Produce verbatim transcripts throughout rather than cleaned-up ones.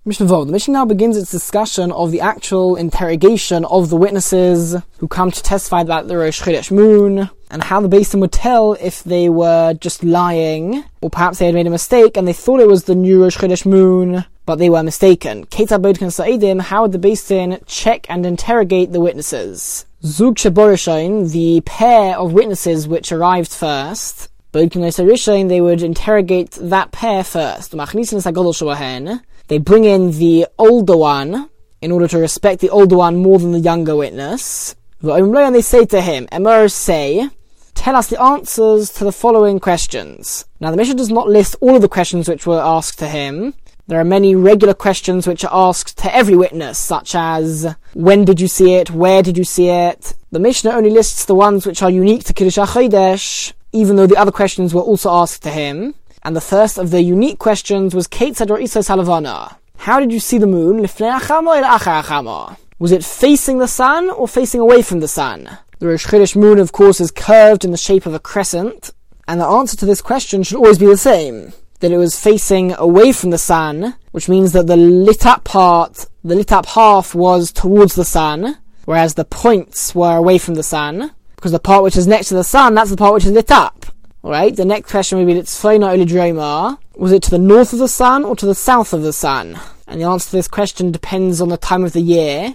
Mishnah Vov. The Mishnah now begins its discussion of the actual interrogation of the witnesses who come to testify about the Rosh Chodesh moon, and how the Beis Din would tell if they were just lying, or perhaps they had made a mistake and they thought it was the new Rosh Chodesh moon, but they were mistaken. Ketzad Bodken Sa'idim, how would the Beis Din check and interrogate the witnesses? Zug Sheborishain, the pair of witnesses which arrived first, Bodken Sa'idim, they would interrogate that pair first. They bring in the older one, in order to respect the older one more than the younger witness. And they say to him, Emor, say, tell us the answers to the following questions. Now the Mishnah does not list all of the questions which were asked to him. There are many regular questions which are asked to every witness, such as, when did you see it, where did you see it? The Mishnah only lists the ones which are unique to Kiddush HaChodesh, even though the other questions were also asked to him. And the first of the unique questions was Ketzad Ra'isa Halavana. How did you see the moon? Lifnei Achama or Achar Achama? Was it facing the sun or facing away from the sun? The Rosh Chodesh moon, of course, is curved in the shape of a crescent, and the answer to this question should always be the same. That it was facing away from the sun, which means that the lit up part, the lit up half was towards the sun, whereas the points were away from the sun, because the part which is next to the sun, that's the part which is lit up. Alright, the next question would be, was it to the north of the sun or to the south of the sun? And the answer to this question depends on the time of the year.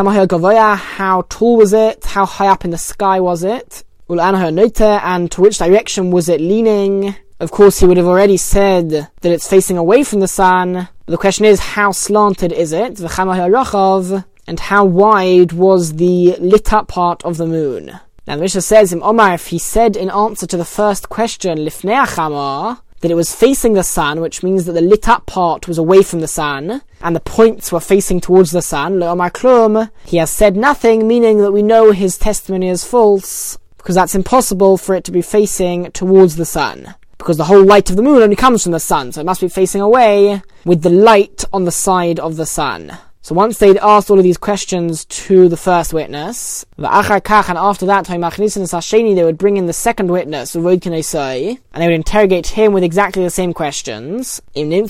How tall was it? How high up in the sky was it? And to which direction was it leaning? Of course, he would have already said that it's facing away from the sun. But the question is, how slanted is it? And how wide was the lit up part of the moon? Now the Mishnah says, in Omar, if he said in answer to the first question, Lifnei Achama, that it was facing the sun, which means that the lit up part was away from the sun, and the points were facing towards the sun, Lo Omar Klum, he has said nothing, meaning that we know his testimony is false, because that's impossible for it to be facing towards the sun. Because the whole light of the moon only comes from the sun, so it must be facing away, with the light on the side of the sun. So once they'd asked all of these questions to the first witness, and after that, they would bring in the second witness, and they would interrogate him with exactly the same questions.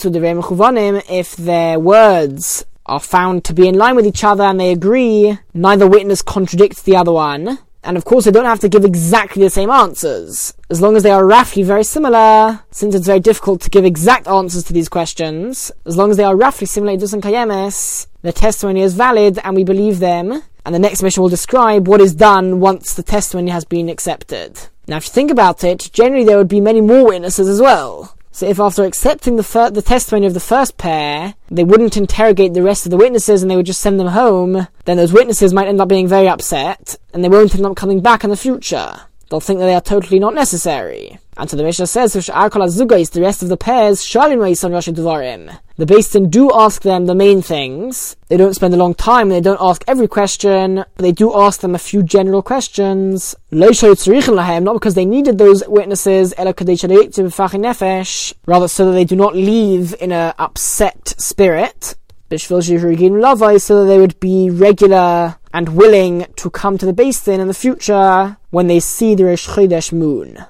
If their words are found to be in line with each other and they agree, neither witness contradicts the other one. And of course they don't have to give exactly the same answers, as long as they are roughly very similar, since it's very difficult to give exact answers to these questions. As long as they are roughly similar, their testimony is valid and we believe them. And the next mission will describe what is done once the testimony has been accepted. Now if you think about it, generally there would be many more witnesses as well. So if after accepting the fir- the testimony of the first pair, they wouldn't interrogate the rest of the witnesses and they would just send them home, then those witnesses might end up being very upset, and they won't end up coming back in the future. They'll think that they are totally not necessary. And so the Mishnah says, the rest of the pairs, the Beis Din do ask them the main things. They don't spend a long time, and they don't ask every question, but they do ask them a few general questions. Not because they needed those witnesses, rather so that they do not leave in an upset spirit, so that they would be regular and willing to come to the Beis Din in the future when they see the Rosh Chodesh moon.